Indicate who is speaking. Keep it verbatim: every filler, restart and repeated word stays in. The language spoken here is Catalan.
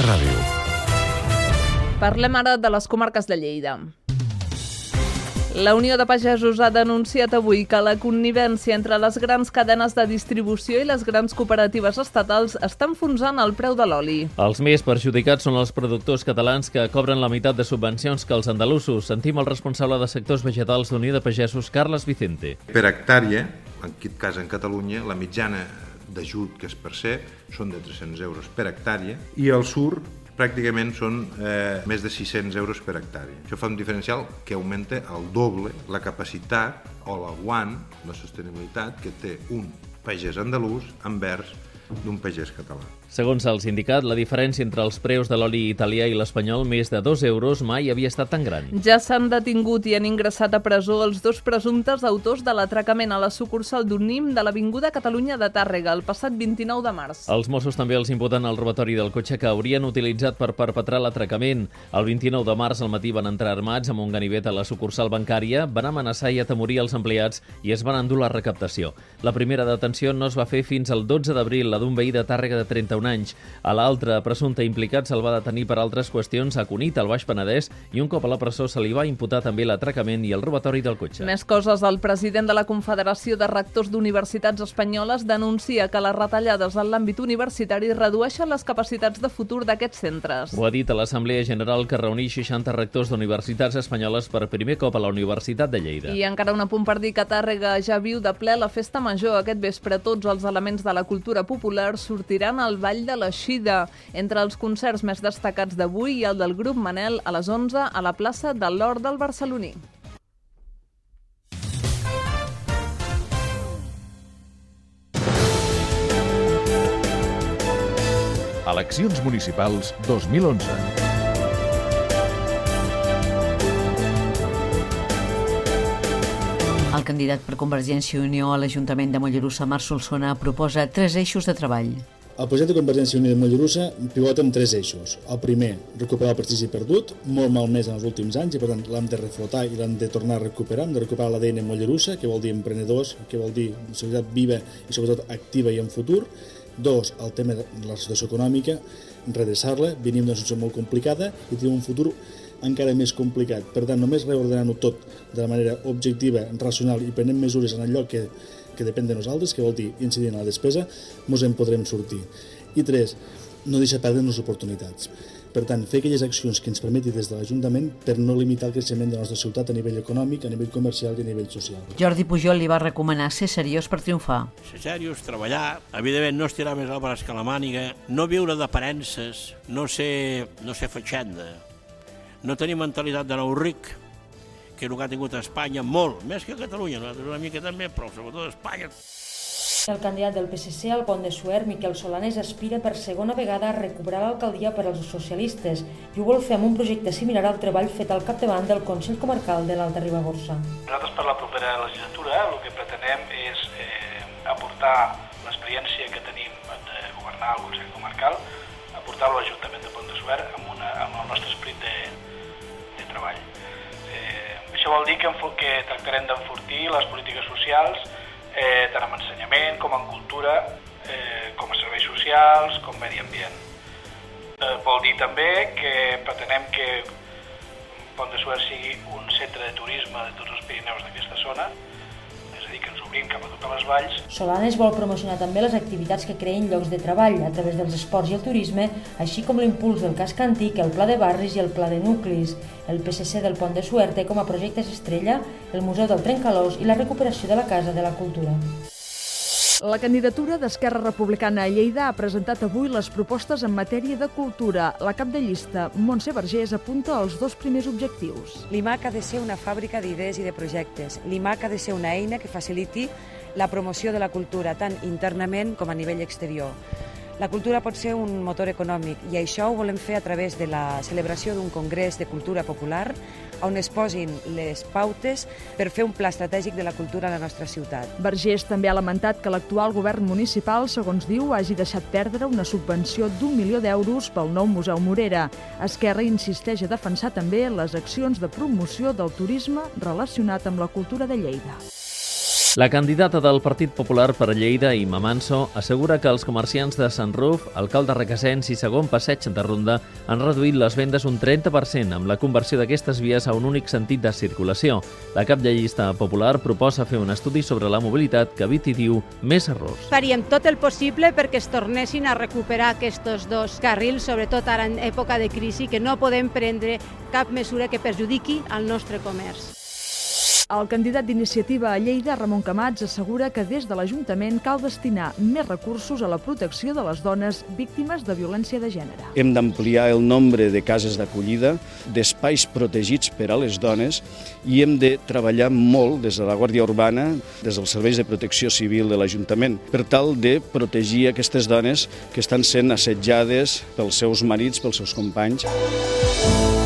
Speaker 1: Catalunya Ràdio.
Speaker 2: Parlem ara de les comarques de Lleida. La Unió de Pagesos ha denunciat avui que la connivència entre les grans cadenes de distribució i les grans cooperatives estatals està enfonsant el preu de l'oli.
Speaker 3: Els més perjudicats són els productors catalans que cobren la meitat de subvencions que els andalusos. Sentim el responsable de sectors vegetals d'Unió de Pagesos, Carles Vicente.
Speaker 4: Per hectàrea, en aquest cas en Catalunya, la mitjana d'ajut que es percep són de tres-cents euros per hectàrea i al sur pràcticament són eh, més de sis-cents euros per hectàrea. Això fa un diferencial que augmenta al doble la capacitat o l'aguant, la sostenibilitat que té un pagès andalús envers d'un pagès català.
Speaker 3: Segons el sindicat, la diferència entre els preus de l'oli italià i l'espanyol, més de dos euros, mai havia estat tan gran.
Speaker 2: Ja s'han detingut i han ingressat a presó els dos presumptes autors de l'atracament a la sucursal d'Unim de l'Avinguda Catalunya de Tàrrega el passat vint-i-nou de març.
Speaker 3: Els Mossos també els imputen el robatori del cotxe que haurien utilitzat per perpetrar l'atracament. El vint-i-nou de març al matí van entrar armats amb un ganivet a la sucursal bancària, van amenaçar i atemorir els empleats i es van endur la recaptació. La primera detenció no es va fer fins al dotze d'abril, la d'un veí de Tàrrega de trenta-un anys. A l'altre presumpte implicat se'l va detenir per altres qüestions a Cunit, al Baix Penedès, i un cop a la presó se li va imputar també l'atracament i el robatori del cotxe.
Speaker 2: Més coses. El president de la Confederació de Rectors d'Universitats Espanyoles denuncia que les retallades en l'àmbit universitari redueixen les capacitats de futur d'aquests centres.
Speaker 3: Ho ha dit a l'Assemblea General que reuneix seixanta rectors d'universitats espanyoles per primer cop a la Universitat de Lleida.
Speaker 2: I encara un apunt per dir que Tàrrega ja viu de ple la festa major. Aquest vespre tots els elements de la cultura popular sortiran al Ball de la Xida. Entre els concerts més destacats d'avui hi ha el del grup Manel a les onze a la plaça de l'Hort del Barceloní.
Speaker 1: Eleccions municipals dos mil onze.
Speaker 5: El candidat per Convergència i Unió a l'Ajuntament de Mollerussa, Marc Solsona, proposa tres eixos de treball.
Speaker 6: El projecte de Convergència i Unió de Mollerussa pivota en tres eixos. El primer, recuperar el prestigi perdut, molt malmès en els últims anys, i per tant l'hem de reflotar i l'hem de tornar a recuperar, hem de recuperar l'A D N Mollerussa, que vol dir emprenedors, que vol dir societat viva i sobretot activa i en futur. Dos, el tema de la situació econòmica, redreçar-la, venim d'una situació molt complicada i tenim un futur encara més complicat. Per tant, només reordenant-ho tot de manera objectiva, racional i prenent mesures en allò que que depèn de nosaltres, que vol dir incidir en la despesa, ens en podrem sortir. I tres, no deixar perdre les oportunitats. Per tant, fer aquelles accions que ens permeti des de l'Ajuntament per no limitar el creixement de la nostra ciutat a nivell econòmic, a nivell comercial i a nivell social.
Speaker 5: Jordi Pujol li va recomanar ser seriós per triomfar.
Speaker 7: Ser seriós, treballar, evidentment no estirar més el braç que la màniga, no viure d'aparences, no ser, no ser fatxenda, no tenir mentalitat de nou ric, que és el que ha tingut a Espanya molt, més que a Catalunya, nosaltres una mica també, però sobretot a Espanya.
Speaker 8: El candidat del P S C al Pont de Suert, Miquel Solanes, aspira per segona vegada a recuperar l'alcaldia per als socialistes i ho vol fer amb un projecte similar al treball fet al capdavant del Consell Comarcal de l'Alta Ribagorça.
Speaker 9: Nosaltres per la propera legislatura el que pretenem és eh, aportar l'experiència que tenim de governar el Consell Comarcal, aportar-lo a l'Ajuntament de Pont de Suert amb, una, amb el nostre esperit de, de treball. Això vol dir que, que tractarem d'enfortir les polítiques socials, eh, tant en ensenyament com en cultura, eh, com a serveis socials, com medi ambient. Eh, vol dir també que pretenem que Pont de Suert sigui un centre de turisme de tots els Pirineus d'aquesta zona, és a dir, que ens obrim cap a totes les valls.
Speaker 8: Solanes vol promocionar també les activitats que creïn llocs de treball a través dels esports i el turisme, així com l'impuls del casc antic, el pla de barris i el pla de nuclis. El P S C del Pont de Suert té com a projectes estrella el Museu del Trencalòs i la recuperació de la Casa de la Cultura.
Speaker 10: La candidatura d'Esquerra Republicana a Lleida ha presentat avui les propostes en matèria de cultura. La cap de llista, Montse Vergés, apunta als dos primers objectius.
Speaker 11: L'I M A C ha de ser una fàbrica d'idees i de projectes. L'I M A C ha de ser una eina que faciliti la promoció de la cultura, tant internament com a nivell exterior. La cultura pot ser un motor econòmic i això ho volem fer a través de la celebració d'un congrés de cultura popular on es posin les pautes per fer un pla estratègic de la cultura a la nostra ciutat.
Speaker 10: Vergés també ha lamentat que l'actual govern municipal, segons diu, hagi deixat perdre una subvenció d'un milió d'euros pel nou Museu Morera. Esquerra insisteix a defensar també les accions de promoció del turisme relacionat amb la cultura de Lleida.
Speaker 3: La candidata del Partit Popular per Lleida, Imma Manso, assegura que els comerciants de Sant Ruf, Alcalde Requesens i Segon Passeig de Ronda han reduït les vendes un trenta per cent amb la conversió d'aquestes vies a un únic sentit de circulació. La cap de llista popular proposa fer un estudi sobre la mobilitat que eviti, diu, més errors.
Speaker 12: Faríem tot el possible perquè es tornessin a recuperar aquests dos carrils, sobretot ara en època de crisi, que no podem prendre cap mesura que perjudiqui al nostre comerç.
Speaker 10: El candidat d'Iniciativa a Lleida, Ramon Camats, assegura que des de l'Ajuntament cal destinar més recursos a la protecció de les dones víctimes de violència de gènere.
Speaker 13: Hem d'ampliar el nombre de cases d'acollida, d'espais protegits per a les dones i hem de treballar molt des de la Guàrdia Urbana, des dels serveis de protecció civil de l'Ajuntament, per tal de protegir aquestes dones que estan sent assetjades pels seus marits, pels seus companys.